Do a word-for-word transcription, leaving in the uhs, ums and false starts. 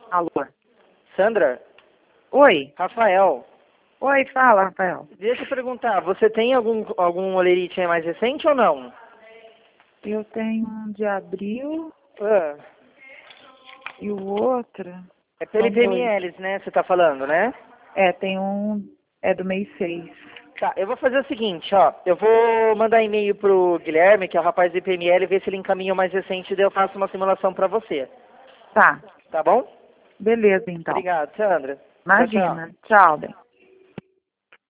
Alô? Sandra? Oi. Rafael. Oi, fala, Rafael. Deixa eu perguntar, você tem algum, algum olerite aí mais recente ou não? Eu tenho um de abril Ah, e o outro... é pelo São dois. I P M Ls, né? Você tá falando, né? É, tem um... É do mês seis. Tá, eu vou fazer o seguinte, ó. Eu vou mandar e-mail pro Guilherme, que é o rapaz do I P M L, ver se ele encaminha o mais recente e daí eu faço uma simulação pra você. Tá. Tá bom? Beleza, então. Obrigado, Sandra. Tchau, tchau. Imagina. Tchau, bem.